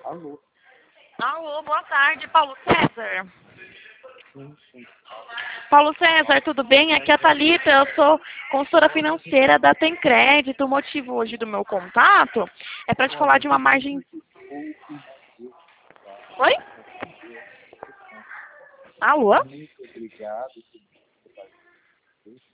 Alô? Alô, boa tarde, Paulo César. Sim. Paulo César, tudo bem? Aqui é a Thalita, eu sou consultora financeira da Tem Crédito. O motivo hoje do meu contato é para te falar de uma margem... Oi? Alô? Muito obrigado.